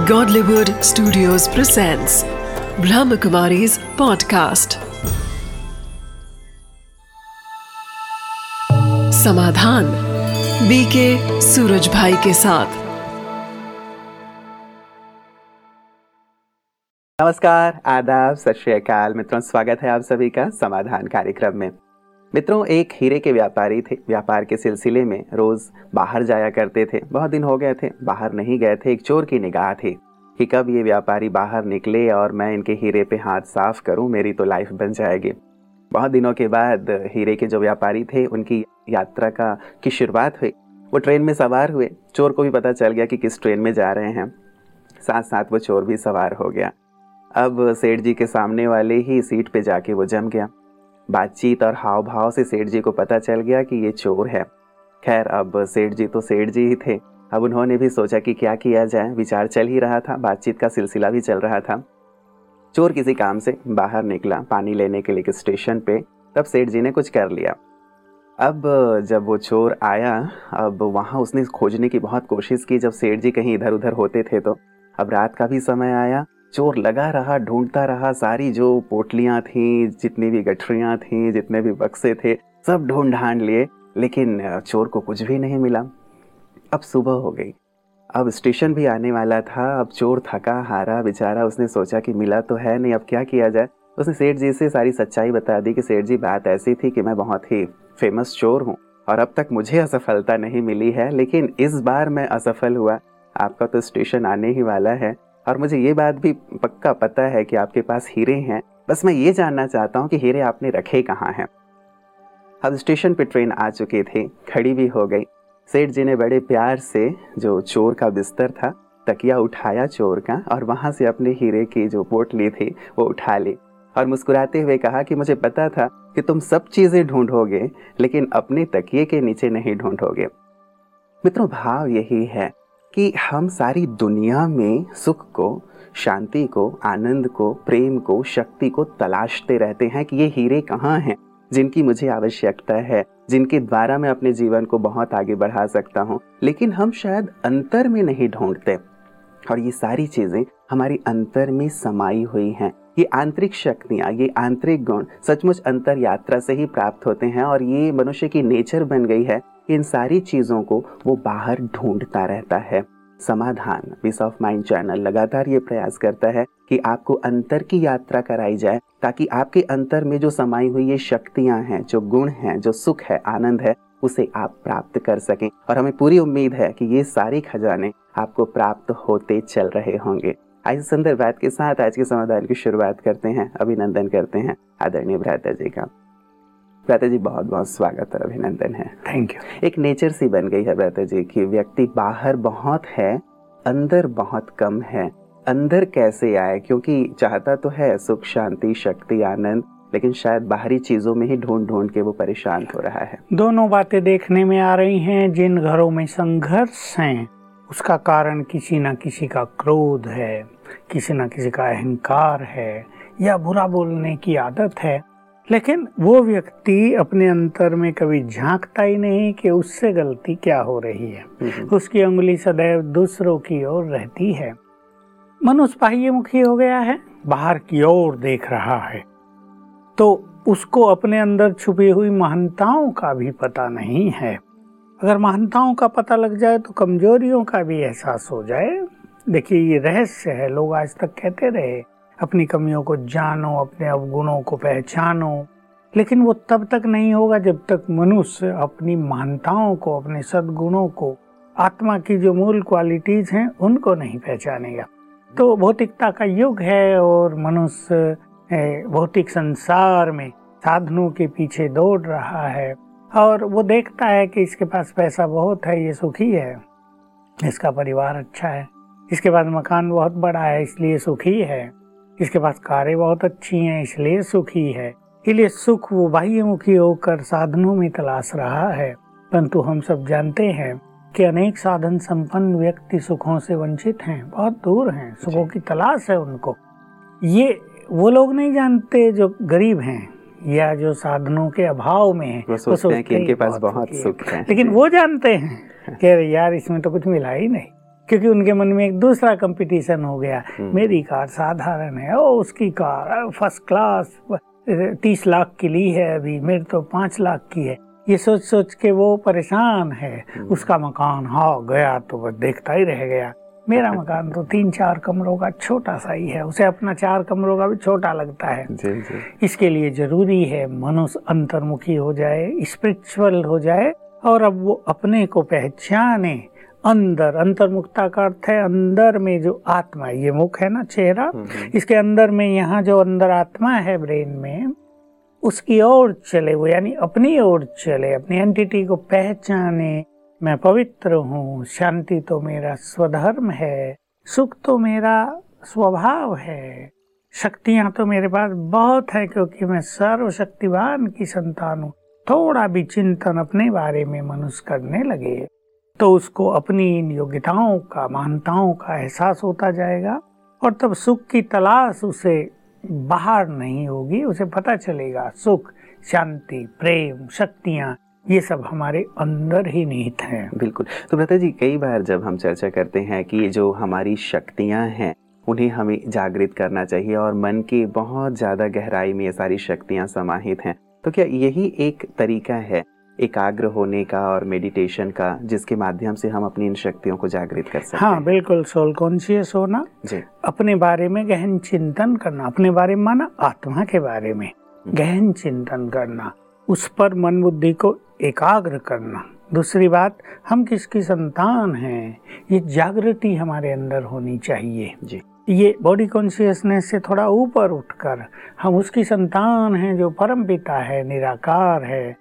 Godlywood Studios presents Brahmakumari's podcast Samadhan BK Suraj भाई के साथ। नमस्कार, आदाब, सत श्री अकाल मित्रों, स्वागत है आप सभी का समाधान कार्यक्रम में। मित्रों, एक हीरे के व्यापारी थे। व्यापार के सिलसिले में रोज बाहर जाया करते थे। बहुत दिन हो गए थे बाहर नहीं गए थे। एक चोर की निगाह थी कि कब ये व्यापारी बाहर निकले और मैं इनके हीरे पे हाथ साफ करूं, मेरी तो लाइफ बन जाएगी। बहुत दिनों के बाद हीरे के जो व्यापारी थे उनकी यात्रा की शुरुआत हुई। वो ट्रेन में सवार हुए। चोर को भी पता चल गया कि किस ट्रेन में जा रहे हैं। साथ साथ वो चोर भी सवार हो गया। अब सेठ जी के सामने वाले ही सीट पे जाके वो जम गया। बातचीत और हाव भाव से सेठ जी को पता चल गया कि ये चोर है। खैर, अब सेठ जी तो सेठ जी ही थे। अब उन्होंने भी सोचा कि क्या किया जाए। विचार चल ही रहा था, बातचीत का सिलसिला भी चल रहा था। चोर किसी काम से बाहर निकला पानी लेने के लिए स्टेशन पे। तब सेठ जी ने कुछ कर लिया। अब जब वो चोर आया, अब वहाँ उसने खोजने की बहुत कोशिश की। जब सेठ जी कहीं इधर उधर होते थे तो अब रात का भी समय आया। चोर लगा रहा, ढूंढता रहा। सारी जो पोटलियां थी, जितनी भी गठरियां थी, जितने भी बक्से थे, सब ढूंढ ढांड लिए, लेकिन चोर को कुछ भी नहीं मिला। अब सुबह हो गई। अब स्टेशन भी आने वाला था। अब चोर थका हारा बेचारा, उसने सोचा कि मिला तो है नहीं, अब क्या किया जाए। उसने सेठ जी से सारी सच्चाई बता दी कि सेठ जी, बात ऐसी थी कि मैं बहुत ही फेमस चोर हूँ और अब तक मुझे असफलता नहीं मिली है, लेकिन इस बार मैं असफल हुआ। आपका तो स्टेशन आने ही वाला है और मुझे ये बात भी पक्का पता है कि आपके पास हीरे हैं। बस मैं ये जानना चाहता हूँ कि हीरे आपने रखे कहाँ हैं। अब स्टेशन पे ट्रेन आ चुकी थी, खड़ी भी हो गई। सेठ जी ने बड़े प्यार से जो चोर का बिस्तर था, तकिया उठाया चोर का और वहाँ से अपने हीरे की जो पोटली थी वो उठा ली और मुस्कुराते हुए कहा कि मुझे पता था कि तुम सब चीज़ें ढूंढोगे, लेकिन अपने तकिए के नीचे नहीं ढूंढोगे। मित्रों, भाव यही है कि हम सारी दुनिया में सुख को, शांति को, आनंद को, प्रेम को, शक्ति को तलाशते रहते हैं कि ये हीरे कहाँ हैं जिनकी मुझे आवश्यकता है, जिनके द्वारा मैं अपने जीवन को बहुत आगे बढ़ा सकता हूँ, लेकिन हम शायद अंतर में नहीं ढूंढते। और ये सारी चीजें हमारी अंतर में समाई हुई हैं। ये आंतरिक शक्तियाँ, ये आंतरिक गुण सचमुच अंतर यात्रा से ही प्राप्त होते हैं और ये मनुष्य की नेचर बन गई है। इन सारी चीजों को वो बाहर ढूंढता रहता है। समाधान पीस ऑफ माइंड चैनल लगातार ये प्रयास करता है कि आपको अंतर की यात्रा कराई जाए, ताकि आपके अंतर में जो समाई हुई ये शक्तियां हैं, जो गुण हैं, जो सुख है, आनंद है, उसे आप प्राप्त कर सकें। और हमें पूरी उम्मीद है कि ये सारे खजाने आपको प्राप्त होते चल रहे होंगे। इस सुंदर बात के साथ आज के समाधान की शुरुआत करते हैं। अभिनंदन करते हैं आदरणीय भ्राता जी का। भ्राता जी, बहुत बहुत स्वागत और अभिनंदन है। Thank you. एक नेचर सी बन गई है भ्राता जी कि व्यक्ति बाहर बहुत है, अंदर बहुत कम है। अंदर कैसे आए, क्योंकि चाहता तो है सुख, शांति, शक्ति, आनंद, लेकिन शायद बाहरी चीजों में ही ढूंढ ढूंढ के वो परेशान हो रहा है। दोनों बातें देखने में आ रही हैं। जिन घरों में संघर्ष हैं उसका कारण किसी न किसी का क्रोध है, किसी न किसी का अहंकार है या बुरा बोलने की आदत है, लेकिन वो व्यक्ति अपने अंतर में कभी झांकता ही नहीं कि उससे गलती क्या हो रही है। उसकी उंगली सदैव दूसरों की ओर रहती है। मनुष्य बाह्यमुखी हो गया है, बाहर की ओर देख रहा है, तो उसको अपने अंदर छुपी हुई महानताओं का भी पता नहीं है। अगर महानताओं का पता लग जाए तो कमजोरियों का भी एहसास हो जाए। देखिए, ये रहस्य है। लोग आज तक कहते रहे अपनी कमियों को जानो, अपने अवगुणों को पहचानो, लेकिन वो तब तक नहीं होगा जब तक मनुष्य अपनी महानताओं को, अपने सद्गुणों को, आत्मा की जो मूल क्वालिटीज हैं उनको नहीं पहचानेगा। तो भौतिकता का युग है और मनुष्य भौतिक संसार में साधनों के पीछे दौड़ रहा है और वो देखता है कि इसके पास पैसा बहुत है, ये सुखी है, इसका परिवार अच्छा है, इसके पास मकान बहुत बड़ा है इसलिए सुखी है, इसके पास कारें बहुत अच्छी हैं इसलिए सुखी है। इसलिए सुख वो बाह्यमुखी होकर साधनों में तलाश रहा है। परंतु हम सब जानते हैं कि अनेक साधन संपन्न व्यक्ति सुखों से वंचित हैं, बहुत दूर हैं, सुखों की तलाश है उनको। ये वो लोग नहीं जानते जो गरीब हैं या जो साधनों के अभाव में हैं। वो सोचते हैं कि इनके पास बहुत सुख है, लेकिन वो जानते हैं कि यार इसमें तो कुछ मिला ही नहीं। क्योंकि उनके मन में एक दूसरा कंपटीशन हो गया। मेरी कार साधारण है, ओ उसकी कार फर्स्ट क्लास 30 लाख की ली है अभी, मेरी तो 5 लाख की है। ये सोच सोच के वो परेशान है। उसका मकान गया तो बस देखता ही रह गया। मेरा मकान तो 3-4 कमरों का छोटा सा ही है, उसे अपना 4 कमरों का भी छोटा लगता है। जी जी। इसके लिए जरूरी है मनुष्य अंतर्मुखी हो जाए, स्पिरिचुअल हो जाए, और अब वो अपने को पहचाने। अंदर, अंतर्मुखता का अर्थ है अंदर में जो आत्मा, ये मुख है ना, चेहरा, इसके अंदर में यहाँ जो अंदर आत्मा है ब्रेन में, उसकी ओर चले वो, यानी अपनी ओर चले, अपनी एंटिटी को पहचाने। मैं पवित्र हूँ, शांति तो मेरा स्वधर्म है, सुख तो मेरा स्वभाव है, शक्तियाँ तो मेरे पास बहुत है क्योंकि मैं सर्वशक्तिवान की संतान हूँ। थोड़ा भी चिंतन अपने बारे में मनुष्य करने लगे तो उसको अपनी इन योग्यताओं का, महानताओं का एहसास होता जाएगा, और तब सुख की तलाश उसे बाहर नहीं होगी। उसे पता चलेगा सुख, शांति, प्रेम, शक्तियाँ, ये सब हमारे अंदर ही निहित हैं। बिल्कुल। तो भ्राता जी, कई बार जब हम चर्चा करते हैं कि जो हमारी शक्तियाँ हैं उन्हें हमें जागृत करना चाहिए, और मन की बहुत ज़्यादा गहराई में ये सारी शक्तियाँ समाहित हैं, तो क्या यही एक तरीका है एकाग्र होने का और मेडिटेशन का, जिसके माध्यम से हम अपनी इन शक्तियों को जागृत कर सकते हैं? हाँ बिल्कुल, सोल कॉन्शियस होना जी, अपने बारे में गहन चिंतन करना, अपने बारे में माना आत्मा के बारे में गहन चिंतन करना, उस पर मन बुद्धि को एकाग्र करना। दूसरी बात, हम किसकी संतान हैं, ये जागृति हमारे अंदर होनी चाहिए जी। ये बॉडी कॉन्शियसनेस से थोड़ा ऊपर उठकर हम उसकी संतान हैं जो परम पिता है, निराकार है,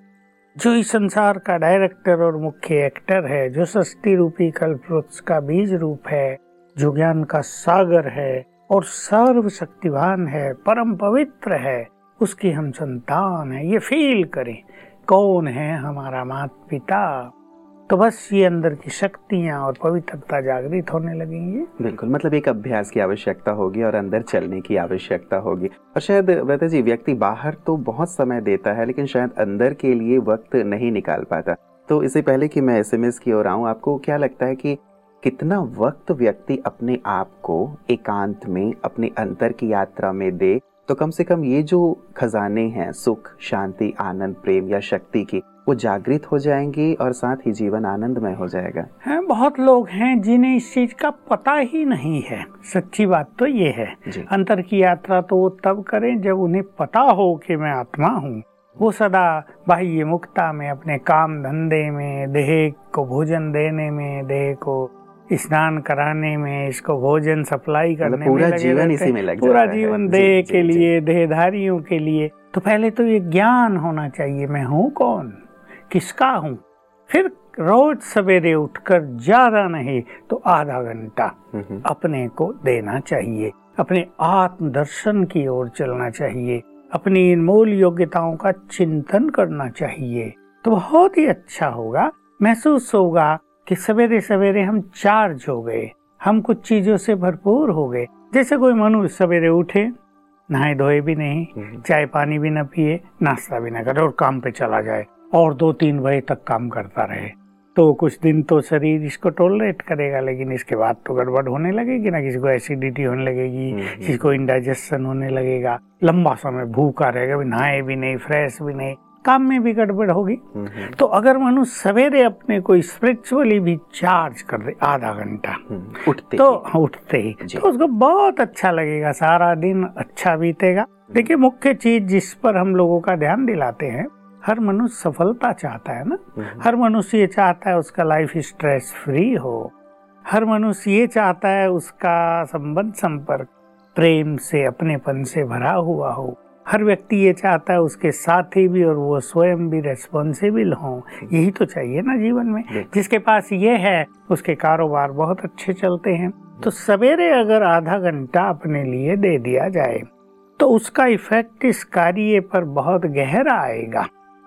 जो इस संसार का डायरेक्टर और मुख्य एक्टर है, जो सृष्टि रूपी कल्प वृक्ष का बीज रूप है, जो ज्ञान का सागर है और सर्वशक्तिवान है, परम पवित्र है, उसकी हम संतान है। ये फील करें कौन है हमारा माता पिता, तो बस ये अंदर की शक्तियाँ और पवित्रता जागृत होने लगेंगी। बिल्कुल, मतलब एक अभ्यास की आवश्यकता होगी और अंदर चलने की आवश्यकता होगी। और शायद भ्राता जी, व्यक्ति बाहर तो बहुत समय देता है लेकिन शायद अंदर के लिए वक्त नहीं निकाल पाता। तो इससे पहले कि मैं SMS की ओर आऊँ, आपको क्या लगता है कि कितना वक्त व्यक्ति अपने आप को एकांत में, अपने अंतर की यात्रा में दे, तो कम से कम ये जो खजाने हैं सुख, शांति, आनंद, प्रेम या शक्ति की, वो जागृत हो जाएंगी और साथ ही जीवन आनंदमय हो जाएगा? हैं, बहुत लोग हैं जिन्हें इस चीज का पता ही नहीं है। सच्ची बात तो ये है। अंतर की यात्रा तो वो तब करें जब उन्हें पता हो कि मैं आत्मा हूँ। वो सदा बाह्य मुक्ता में, अपने काम धंधे में, देह को भोजन देने में, देह को स्नान कराने में, इसको भोजन सप्लाई करने में पूरा जीवन इसी में लग जाता है। पूरा जीवन देह के लिए, देहधारियों के लिए। तो पहले तो ये ज्ञान होना चाहिए, मैं हूँ कौन, किसका हूँ। फिर रोज सवेरे उठकर ज्यादा नहीं तो आधा घंटा अपने को देना चाहिए, अपने आत्म दर्शन की ओर चलना चाहिए, अपनी इन मूल योग्यताओं का चिंतन करना चाहिए। तो बहुत ही अच्छा होगा, महसूस होगा कि सवेरे सवेरे हम चार्ज हो गए, हम कुछ चीजों से भरपूर हो गए। जैसे कोई मनुष्य सवेरे उठे, नहाए धोए भी नहीं, चाय पानी भी न पिए, नाश्ता भी न करे और काम पे चला जाए और 2-3 बजे तक काम करता रहे, तो कुछ दिन तो शरीर इसको टॉलरेट करेगा, लेकिन इसके बाद तो गड़बड़ होने लगेगी ना। किसी को एसिडिटी होने लगेगी, किसी को इंडाइजेशन होने लगेगा, लंबा समय भूखा रहेगा, नहाए भी नहीं, फ्रेश भी नहीं, काम में भी गड़बड़ होगी। तो अगर मनुष्य सवेरे अपने को स्पिरिचुअली भी चार्ज कर दे आधा घंटा उठते ही तो उसको बहुत अच्छा लगेगा, सारा दिन अच्छा बीतेगा। देखिए, मुख्य चीज जिस पर हम लोगों का ध्यान दिलाते हैं, हर मनुष्य सफलता चाहता है ना। हर मनुष्य ये चाहता है उसका लाइफ स्ट्रेस फ्री हो, हर मनुष्य ये चाहता है उसका संबंध संपर्क प्रेम से, अपनेपन से भरा हुआ हो। हर व्यक्ति ये चाहता है उसके साथी भी और वो स्वयं भी रेस्पॉन्सिबल हों। यही तो चाहिए ना जीवन में। जिसके पास ये है उसके कारोबार बहुत अच्छे चलते हैं। तो सवेरे अगर आधा घंटा अपने लिए दे दिया जाए तो उसका इफेक्ट इस कार्य पर बहुत गहरा आएगा।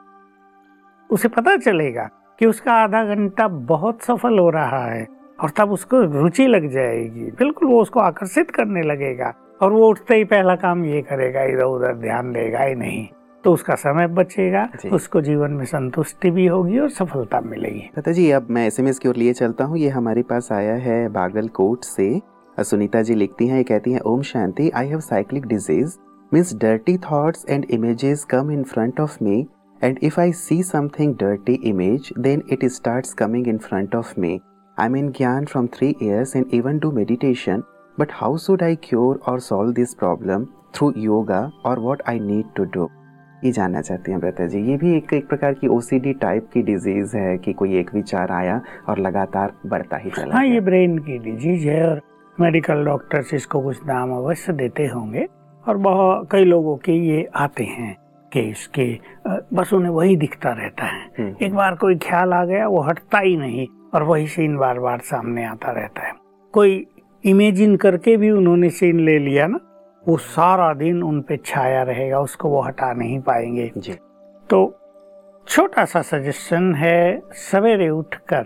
उसे पता चलेगा कि उसका आधा घंटा बहुत सफल हो रहा है और तब उसको रुचि लग जाएगी। बिल्कुल, वो उसको आकर्षित करने लगेगा और वो उठते ही पहला काम ये करेगा, इधर उधर ध्यान देगा ही नहीं। तो उसका समय बचेगा, जी। उसको जीवन में संतुष्टि भी होगी और सफलता मिलेगी। लता जी, अब मैं एसएमएस की ओर लिए चलता हूँ। ये हमारे पास आया है बागलकोट से। सुनीता जी लिखती हैं, ये कहती हैं, ओम शांति, I have cyclic disease, means dirty thoughts and images come in front of me, and if I see something dirty image then it starts coming in front of me. I am in gyan from 3 years and even do meditation, but how should I cure or solve this problem through yoga, or what I need to do? ये जानना चाहती हैं लता जी। ये भी एक प्रकार की OCD type की डिजीज है कि कोई एक विचार आया और लगातार बढ़ता ही चला हाँ, गया। ये ब्रेन की डिजीज है और मेडिकल डॉक्टर्स इसको कुछ नाम अवश्य देते होंगे, और बहुत कई लोगों के ये आते हैं कि इसके बस उन्हें वही दिखता रहता है। एक बार कोई ख्याल आ गया, वो हटता ही नहीं और वही सीन बार बार सामने आता रहता है। कोई इमेजिन करके भी उन्होंने सीन ले लिया ना, वो सारा दिन उन पे छाया रहेगा, उसको वो हटा नहीं पाएंगे जी। तो छोटा सा सजेशन है, सवेरे उठकर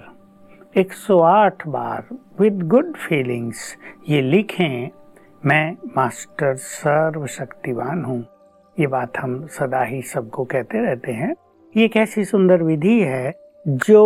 108 बार विद गुड फीलिंग्स ये लिखें, मैं मास्टर सर्वशक्तिवान हूँ। ये बात हम सदा ही सबको कहते रहते हैं। ये एक ऐसी सुंदर विधि है जो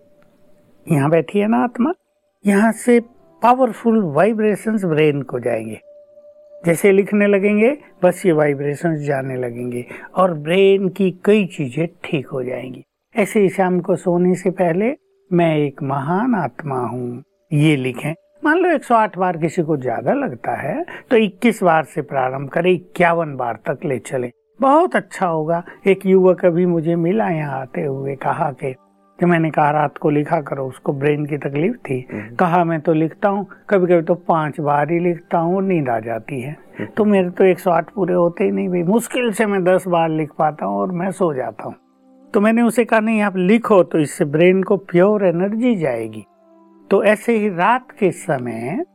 यहाँ बैठी है ना आत्मा, यहाँ से पावरफुल वाइब्रेशंस ब्रेन को जाएंगे। जैसे लिखने लगेंगे बस ये वाइब्रेशंस जाने लगेंगे और ब्रेन की कई चीजें ठीक हो जाएंगी। ऐसे ही शाम को सोने से पहले मैं एक महान आत्मा हूँ ये लिखें। मान लो 108 बार किसी को ज्यादा लगता है तो 21 बार से प्रारंभ करें, 51 बार तक ले चले, बहुत अच्छा होगा। एक युवक अभी मुझे मिला यहाँ आते हुए, कहा कि जब मैंने कहा रात को लिखा करो, उसको ब्रेन की तकलीफ थी, कहा मैं तो लिखता हूँ, कभी कभी तो 5 बार ही लिखता हूँ, नींद आ जाती है। तो मेरे तो 108 पूरे होते ही नहीं भाई, मुश्किल से मैं 10 बार लिख पाता हूँ और मैं सो जाता हूँ। तो मैंने उसे कहा नहीं, आप लिखो तो इससे ब्रेन को प्योर एनर्जी जाएगी। तो ऐसे ही रात के समय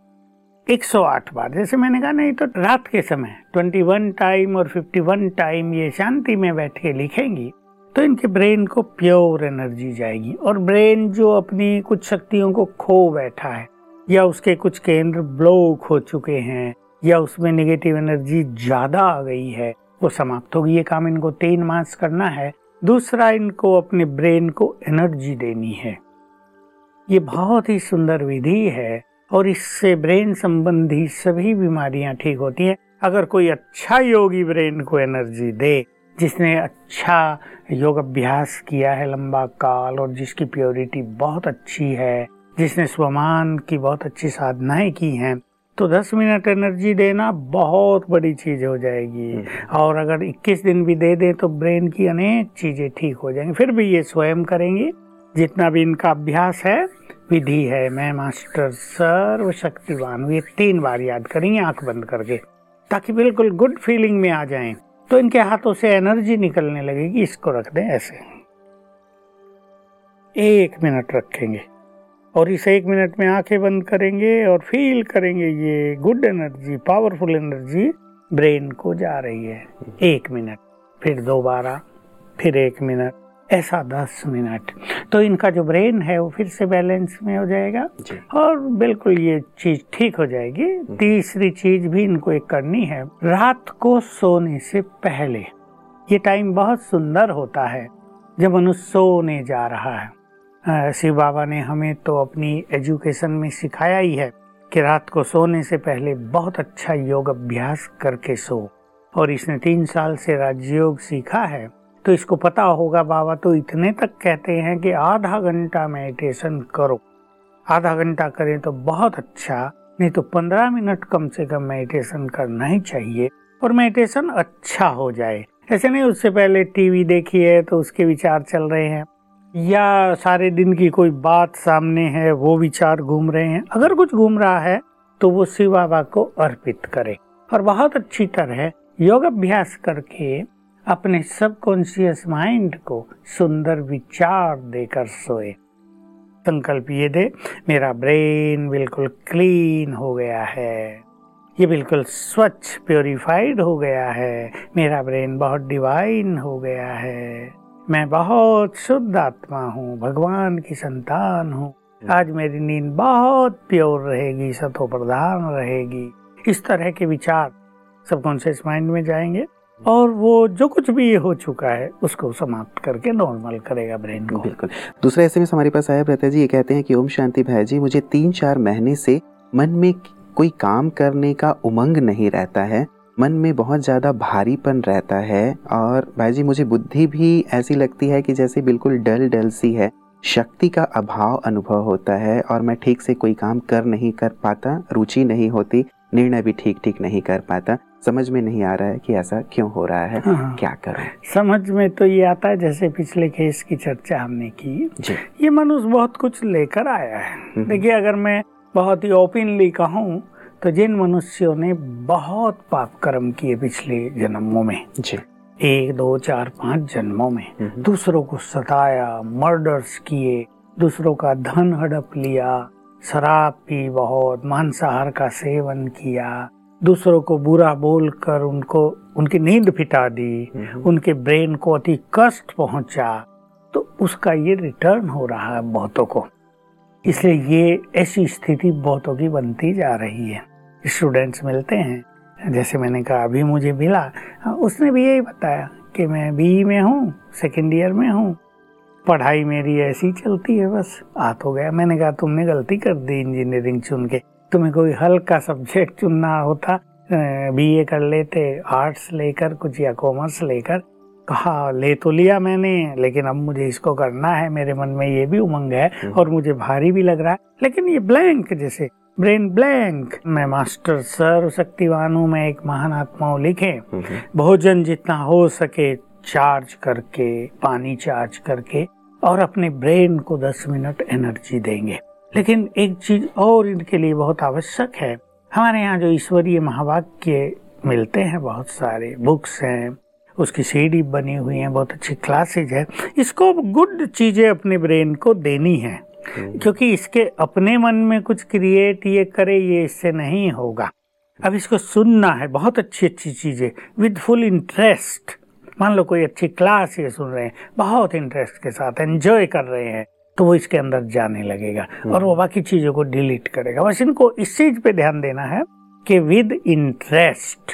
108 बार, जैसे मैंने कहा नहीं तो रात के समय 21 टाइम और 51 टाइम ये शांति में बैठ के लिखेंगी तो इनके ब्रेन को प्योर एनर्जी जाएगी। और ब्रेन जो अपनी कुछ शक्तियों को खो बैठा है या उसके कुछ केंद्र ब्लॉक हो चुके हैं या उसमें नेगेटिव एनर्जी ज्यादा आ गई है, वो समाप्त होगी। ये काम इनको 3 मास करना है। दूसरा, इनको अपने ब्रेन को एनर्जी देनी है। ये बहुत ही सुंदर विधि है और इससे ब्रेन संबंधी सभी बीमारियां ठीक होती हैं। अगर कोई अच्छा योगी ब्रेन को एनर्जी दे, जिसने अच्छा योग अभ्यास किया है लंबा काल और जिसकी प्योरिटी बहुत अच्छी है, जिसने स्वमान की बहुत अच्छी साधनाएं की हैं, तो 10 मिनट एनर्जी देना बहुत बड़ी चीज हो जाएगी। और अगर 21 दिन भी दे दें तो ब्रेन की अनेक चीजें ठीक हो जाएंगी। फिर भी ये स्वयं करेंगे, जितना भी इनका अभ्यास है, विधि है, मैं मास्टर सर्वशक्तिवान हूँ, ये 3 बार याद करेंगे आंख बंद करके, ताकि बिल्कुल गुड फीलिंग में आ जाएं। तो इनके हाथों से एनर्जी निकलने लगेगी। इसको रख दें ऐसे, 1 मिनट रखेंगे और इस 1 मिनट में आंखें बंद करेंगे और फील करेंगे ये good energy, powerful energy brain को जा रही है। 1 मिनट, फिर दोबारा, फिर 1 मिनट, ऐसा 10 मिनट। तो इनका जो ब्रेन है वो फिर से बैलेंस में हो जाएगा और बिल्कुल ये चीज ठीक हो जाएगी। तीसरी चीज भी इनको एक करनी है, रात को सोने से पहले। ये टाइम बहुत सुंदर होता है जब मनुष्य सोने जा रहा है। शिव बाबा ने हमें तो अपनी एजुकेशन में सिखाया ही है कि रात को सोने से पहले बहुत अच्छा योग अभ्यास करके सो। और इसने 3 साल से राजयोग सीखा है तो इसको पता होगा। बाबा तो इतने तक कहते हैं कि आधा घंटा मेडिटेशन करो, आधा घंटा करें तो बहुत अच्छा, नहीं तो 15 मिनट कम से कम मेडिटेशन करना ही चाहिए और मेडिटेशन अच्छा हो जाए। ऐसे नहीं उससे पहले टीवी देखी है तो उसके विचार चल रहे हैं या सारे दिन की कोई बात सामने है वो विचार घूम रहे हैं। अगर कुछ घूम रहा है तो वो शिव बाबा को अर्पित करे और बहुत अच्छी तरह योग अभ्यास करके अपने सबकॉन्शियस माइंड को सुंदर विचार देकर सोए। संकल्प ये दे, मेरा ब्रेन बिल्कुल क्लीन हो गया है, ये बिल्कुल स्वच्छ प्योरीफाइड हो गया है, मेरा ब्रेन बहुत डिवाइन हो गया है, मैं बहुत शुद्ध आत्मा हूँ, भगवान की संतान हूँ, आज मेरी नींद बहुत प्योर रहेगी, सतो प्रधान रहेगी। इस तरह के विचार सबकॉन्शियस माइंड में जाएंगे और वो जो कुछ भी हो चुका है उसको समाप्त करके नॉर्मल करेगा ब्रेन को। बिल्कुल। दूसरा एसएमएस हमारे पास आया भ्राता जी, ये कहते हैं कि ओम शांति भाई जी, मुझे 3-4 महीने से मन में कोई काम करने का उमंग नहीं रहता है, मन में बहुत ज़्यादा भारीपन रहता है और भाई जी मुझे बुद्धि भी ऐसी लगती है कि जैसे बिल्कुल डल सी है, शक्ति का अभाव अनुभव होता है और मैं ठीक से कोई काम नहीं कर पाता, रुचि नहीं होती, निर्णय भी ठीक नहीं कर पाता। समझ में नहीं आ रहा है कि ऐसा क्यों हो रहा है, क्या करूं? समझ में तो ये आता है, जैसे पिछले केस की चर्चा हमने की जी। ये मनुष्य बहुत कुछ लेकर आया है। देखिए, अगर मैं बहुत ही ओपनली कहूँ तो जिन मनुष्यों ने बहुत पाप कर्म किए पिछले जन्मों में, जी, 1, 2, 4, 5 जन्मों में, दूसरों को सताया, मर्डर्स किए, दूसरों का धन हड़प लिया, शराब पी, बहुत मांसाहार का सेवन किया, दूसरों को बुरा बोलकर उनकी नींद फिटा दी, उनके ब्रेन को अति कष्ट पहुंचा, तो उसका ये रिटर्न हो रहा है बहुतों को। इसलिए ये ऐसी स्थिति बहुतों की बनती जा रही है। स्टूडेंट्स मिलते हैं, जैसे मैंने कहा अभी मुझे मिला, उसने भी यही बताया कि मैं बीई में हूँ, सेकेंड ईयर में हूँ, पढ़ाई मेरी ऐसी चलती है, बस आ तो गया। मैंने कहा तुमने गलती कर दी इंजीनियरिंग चुन के, तुम्हें कोई हल्का सब्जेक्ट चुनना होता, बीए कर लेते, आर्ट्स लेकर कुछ या कॉमर्स लेकर। कहा ले तो लिया मैंने, लेकिन अब मुझे इसको करना है, मेरे मन में ये भी उमंग है और मुझे भारी भी लग रहा है, लेकिन ये ब्लैंक, जैसे ब्रेन ब्लैंक। मैं मास्टर सर्वशक्तिवान हूँ, मैं एक महान आत्मा हूँ, लिखे भोजन जितना हो सके चार्ज करके, पानी चार्ज करके, और अपने ब्रेन को 10 मिनट एनर्जी देंगे। लेकिन एक चीज और इनके लिए बहुत आवश्यक है, हमारे यहाँ जो ईश्वरीय महावाक्य मिलते हैं, बहुत सारे बुक्स हैं, उसकी सीडी बनी हुई है, बहुत अच्छी क्लासेज है, इसको गुड चीजें अपने ब्रेन को देनी है, क्योंकि इसके अपने मन में कुछ क्रिएट ये करे, ये इससे नहीं होगा। अब इसको सुनना है, बहुत अच्छी अच्छी चीजें विद फुल इंटरेस्ट। मान लो कोई अच्छी क्लास ये सुन रहे हैं, बहुत इंटरेस्ट के साथ एंजॉय कर रहे हैं, तो वो इसके अंदर जाने लगेगा और वो बाकी चीजों को डिलीट करेगा। बस इनको इस चीज पे ध्यान देना है कि विद इंटरेस्ट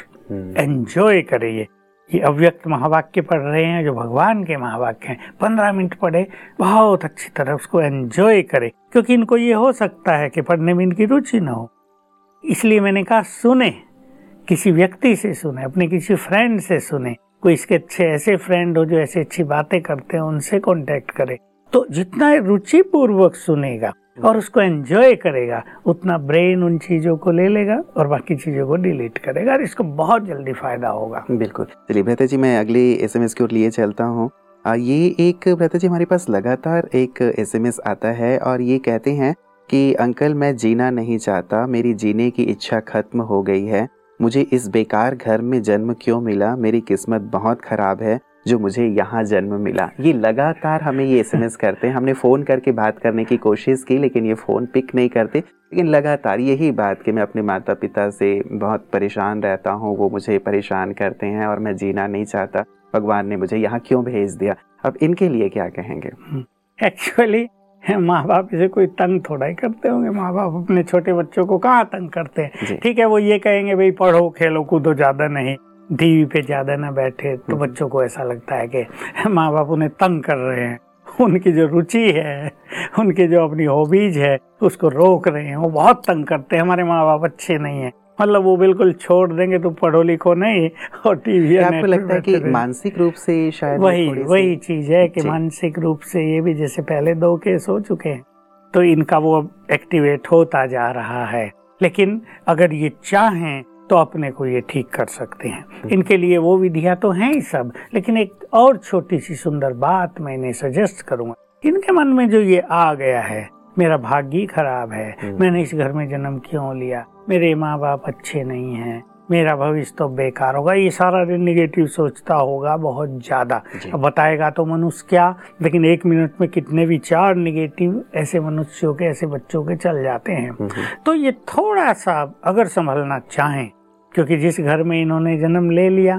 एंजॉय करिए। ये अव्यक्त महावाक्य पढ़ रहे हैं, जो भगवान के महावाक्य हैं, 15 मिनट पढ़े, बहुत अच्छी तरह उसको एंजॉय करे, क्योंकि इनको ये हो सकता है कि पढ़ने में इनकी रुचि ना हो। इसलिए मैंने कहा सुने, किसी व्यक्ति से सुने, अपने किसी फ्रेंड से सुने, कोई इसके अच्छे ऐसे फ्रेंड हो जो ऐसी अच्छी बातें करते हैं, उनसे कांटेक्ट करे। तो जितना रुचि पूर्वक सुनेगा और उसको एंजॉय करेगा, उतना ब्रेन उन चीजों को ले लेगा और बाकी चीजों को डिलीट करेगा और इसको बहुत जल्दी फायदा होगा। बिल्कुल। चलिए भ्राता जी, मैं अगले एसएमएस की ओर लिए चलता हूँ। ये एक भ्राता जी हमारे पास लगातार एक एसएमएस आता है और ये कहते हैं कि अंकल मैं जीना नहीं चाहता, मेरी जीने की इच्छा खत्म हो गई है, मुझे इस बेकार घर में जन्म क्यों मिला, मेरी किस्मत बहुत खराब है जो मुझे यहाँ जन्म मिला। ये लगातार हमें ये एसएमएस करते हैं। हमने फ़ोन करके बात करने की कोशिश की, लेकिन ये फ़ोन पिक नहीं करते। लेकिन लगातार यही बात कि मैं अपने माता पिता से बहुत परेशान रहता हूँ, वो मुझे परेशान करते हैं और मैं जीना नहीं चाहता, भगवान ने मुझे यहाँ क्यों भेज दिया। अब इनके लिए क्या कहेंगे? एक्चुअली माँ बाप इसे कोई तंग थोड़ा ही करते होंगे। माँ बाप अपने छोटे बच्चों को कहाँ तंग करते हैं। ठीक है, वो ये कहेंगे भाई पढ़ो खेलो कूदो, ज्यादा नहीं, टीवी पे ज्यादा ना बैठे, तो बच्चों को ऐसा लगता है कि माँ बाप उन्हें तंग कर रहे हैं, उनकी जो रुचि है, उनकी जो अपनी हॉबीज है उसको रोक रहे हैं, वो बहुत तंग करते हैं, हमारे माँ बाप अच्छे नहीं है, मतलब वो बिल्कुल छोड़ देंगे तो पढ़ो लिखो नहीं और टीवी। आपको लगता है कि मानसिक रूप से शायद वही चीज है कि मानसिक रूप से ये भी, जैसे पहले 2 केस हो चुके हैं, तो इनका वो एक्टिवेट होता जा रहा है। लेकिन अगर ये चाहें तो अपने को ये ठीक कर सकते हैं। इनके लिए वो विधियां तो हैं ही सब, लेकिन एक और छोटी सी सुंदर बात मैं इन्हें सजेस्ट करूंगा। इनके मन में जो ये आ गया है, मेरा भाग्य खराब है, मैंने इस घर में जन्म क्यों लिया, मेरे माँ बाप अच्छे नहीं हैं, मेरा भविष्य तो बेकार होगा, ये सारा निगेटिव सोचता होगा बहुत ज्यादा। अब बताएगा तो मनुष्य क्या, लेकिन 1 मिनट में कितने विचार निगेटिव ऐसे मनुष्यों के, ऐसे बच्चों के चल जाते हैं। तो ये थोड़ा सा अगर संभलना चाहें, क्योंकि जिस घर में इन्होंने जन्म ले लिया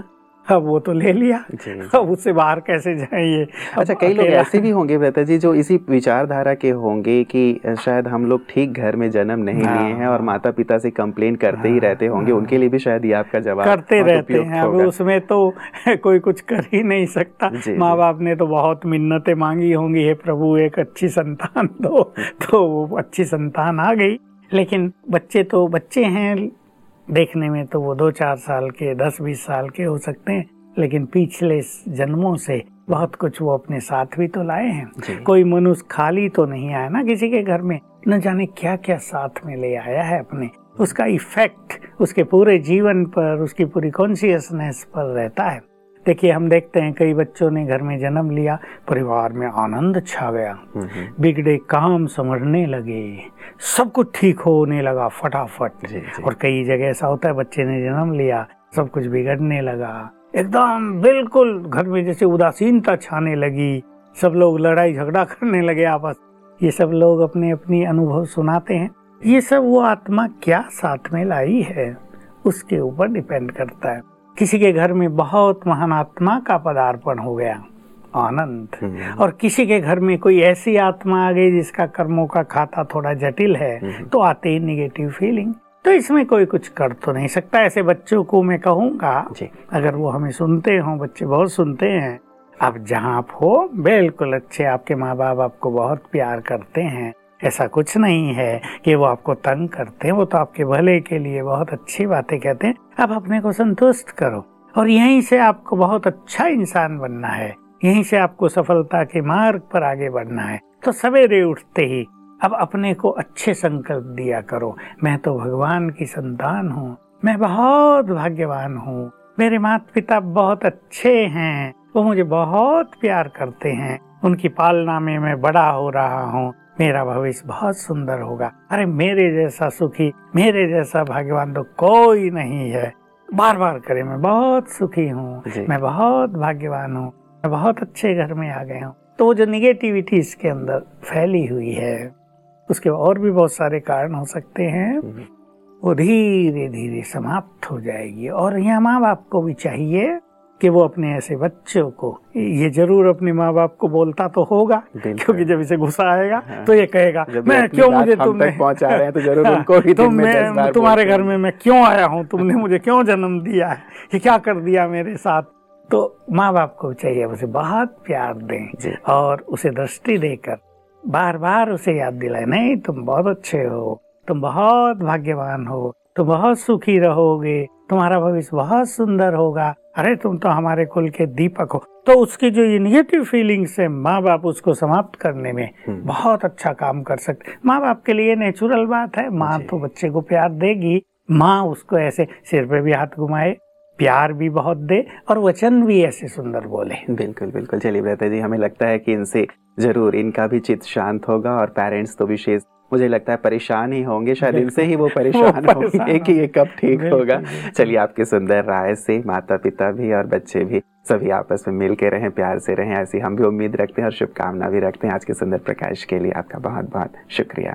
अब वो तो ले लिया, जी। अब उससे बाहर कैसे जाएंगे। अच्छा, कई लोग ऐसे भी होंगे व्रता जी जो इसी विचारधारा के होंगे कि शायद हम लोग ठीक घर में जन्म नहीं लिए हैं और माता पिता से कंप्लेन करते ही रहते होंगे, उनके लिए भी शायद ये आपका जवाब करते बहुत रहते उपयुक्त हैं। अब होगा। उसमें तो कोई कुछ कर ही नहीं सकता। जी, माँ जी। बाप ने तो बहुत मिन्नतें मांगी होंगी, हे प्रभु एक अच्छी संतान दो, तो वो अच्छी संतान आ गई। लेकिन बच्चे तो बच्चे हैं, देखने में तो वो 2-4 साल के 10-20 साल के हो सकते हैं, लेकिन पिछले जन्मों से बहुत कुछ वो अपने साथ भी तो लाए हैं। कोई मनुष्य खाली तो नहीं आया ना किसी के घर में, न जाने क्या क्या साथ में ले आया है अपने। उसका इफेक्ट उसके पूरे जीवन पर, उसकी पूरी कॉन्शियसनेस पर रहता है। देखिए, हम देखते हैं कई बच्चों ने घर में जन्म लिया, परिवार में आनंद छा गया, बिगड़े काम समझने लगे, सब कुछ ठीक होने लगा फटाफट। और कई जगह ऐसा होता है, बच्चे ने जन्म लिया, सब कुछ बिगड़ने लगा, एकदम बिल्कुल घर में जैसे उदासीनता छाने लगी, सब लोग लड़ाई झगड़ा करने लगे आपस। ये सब लोग अपने अपनी अनुभव सुनाते हैं। ये सब वो आत्मा क्या साथ में लाई है उसके ऊपर डिपेंड करता है। किसी के घर में बहुत महान आत्मा का पदार्पण हो गया, आनंद, और किसी के घर में कोई ऐसी आत्मा आ गई जिसका कर्मों का खाता थोड़ा जटिल है, तो आते ही निगेटिव फीलिंग। तो इसमें कोई कुछ कर तो नहीं सकता। ऐसे बच्चों को मैं कहूँगा, अगर वो हमें सुनते हों, बच्चे बहुत सुनते हैं, आप जहाँ आप हो बिल्कुल अच्छे, आपके माँ बाप आपको बहुत प्यार करते हैं, ऐसा कुछ नहीं है कि वो आपको तंग करते हैं, वो तो आपके भले के लिए बहुत अच्छी बातें कहते हैं। आप अपने को संतुष्ट करो, और यहीं से आपको बहुत अच्छा इंसान बनना है, यहीं से आपको सफलता के मार्ग पर आगे बढ़ना है। तो सवेरे उठते ही अब अपने को अच्छे संकल्प दिया करो, मैं तो भगवान की संतान हूँ, मैं बहुत भाग्यवान हूँ, मेरे माता पिता बहुत अच्छे हैं, वो मुझे बहुत प्यार करते हैं, उनकी पालना में मैं बड़ा हो रहा हूँ, मेरा भविष्य बहुत सुंदर होगा। अरे मेरे जैसा सुखी, मेरे जैसा भाग्यवान तो कोई नहीं है। बार बार करें, मैं बहुत सुखी हूँ, मैं बहुत भाग्यवान हूँ, मैं बहुत अच्छे घर में आ गया हूँ। तो वो जो निगेटिविटी इसके अंदर फैली हुई है, उसके और भी बहुत सारे कारण हो सकते हैं, वो धीरे धीरे समाप्त हो जाएगी। और यहाँ माँ बाप को भी चाहिए कि वो अपने ऐसे बच्चों को, ये जरूर अपने माँ बाप को बोलता तो होगा, क्योंकि जब इसे गुस्सा आएगा तो ये कहेगा, मैं क्यों, मुझे तुमने पहुंचा रहे हैं तो जरूर उनको भी दिन में 10 बार तुम्हारे घर में मैं क्यों आया हूँ, तुमने मुझे क्यों जन्म दिया है, ये क्या कर दिया मेरे साथ। तो माँ बाप को चाहिए उसे बहुत प्यार दें और उसे दृष्टि देकर बार बार उसे याद दिलाए, नहीं तुम बहुत अच्छे हो, तुम बहुत भाग्यवान हो, तुम बहुत सुखी रहोगे, तुम्हारा भविष्य बहुत सुंदर होगा, अरे तुम तो हमारे कुल के दीपक हो। तो उसकी जो ये निगेटिव फीलिंग्स है, माँ बाप उसको समाप्त करने में बहुत अच्छा काम कर सकते। माँ बाप के लिए नेचुरल बात है, माँ तो बच्चे को प्यार देगी, माँ उसको ऐसे सिर पे भी हाथ घुमाए, प्यार भी बहुत दे और वचन भी ऐसे सुंदर बोले। बिल्कुल बिल्कुल। चलिए व्रता जी, हमें लगता है कि इनसे जरूर इनका भी चित्त शांत होगा, और पेरेंट्स तो विशेष मुझे लगता है परेशान ही होंगे, शायद इनसे ही वो परेशान होंगे कि ये कब ठीक होगा। चलिए, आपके सुंदर राय से माता पिता भी और बच्चे भी सभी आपस में मिल के रहें, प्यार से रहें, ऐसी हम भी उम्मीद रखते हैं और शुभकामना भी रखते हैं। आज के सुंदर प्रकाश के लिए आपका बहुत बहुत शुक्रिया।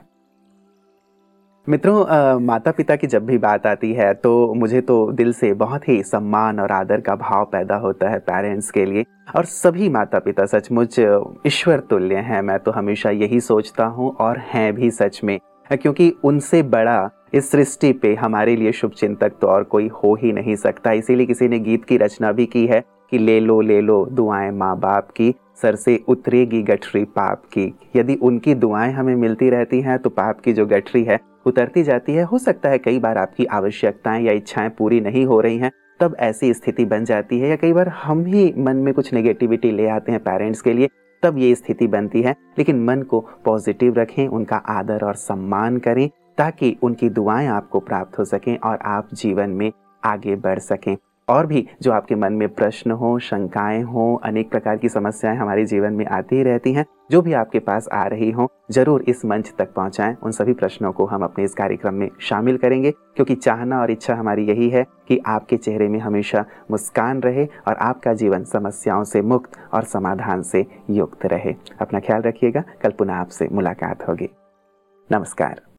मित्रों, माता पिता की जब भी बात आती है तो मुझे तो दिल से बहुत ही सम्मान और आदर का भाव पैदा होता है पेरेंट्स के लिए, और सभी माता पिता सचमुच ईश्वर तुल्य हैं। मैं तो हमेशा यही सोचता हूँ, और हैं भी सच में, क्योंकि उनसे बड़ा इस सृष्टि पे हमारे लिए शुभ चिंतक तो और कोई हो ही नहीं सकता। इसीलिए किसी ने गीत की रचना भी की है कि ले लो दुआएं माँ बाप की, सर से उतरेगी गठरी पाप की। यदि उनकी दुआएं हमें मिलती रहती हैं तो पाप की जो गठरी है उतरती जाती है। हो सकता है कई बार आपकी आवश्यकताएं या इच्छाएं पूरी नहीं हो रही हैं, तब ऐसी स्थिति बन जाती है, या कई बार हम ही मन में कुछ नेगेटिविटी ले आते हैं पेरेंट्स के लिए, तब ये स्थिति बनती है। लेकिन मन को पॉजिटिव रखें, उनका आदर और सम्मान करें, ताकि उनकी दुआएं आपको प्राप्त हो सकें और आप जीवन में आगे बढ़ सकें। और भी जो आपके मन में प्रश्न हो, शंकाएं हो, अनेक प्रकार की समस्याएं हमारे जीवन में आती ही रहती हैं, जो भी आपके पास आ रही हो, जरूर इस मंच तक पहुंचाएं। उन सभी प्रश्नों को हम अपने इस कार्यक्रम में शामिल करेंगे, क्योंकि चाहना और इच्छा हमारी यही है कि आपके चेहरे में हमेशा मुस्कान रहे और आपका जीवन समस्याओं से मुक्त और समाधान से युक्त रहे। अपना ख्याल रखिएगा। कल पुनः आपसे मुलाकात होगी। नमस्कार।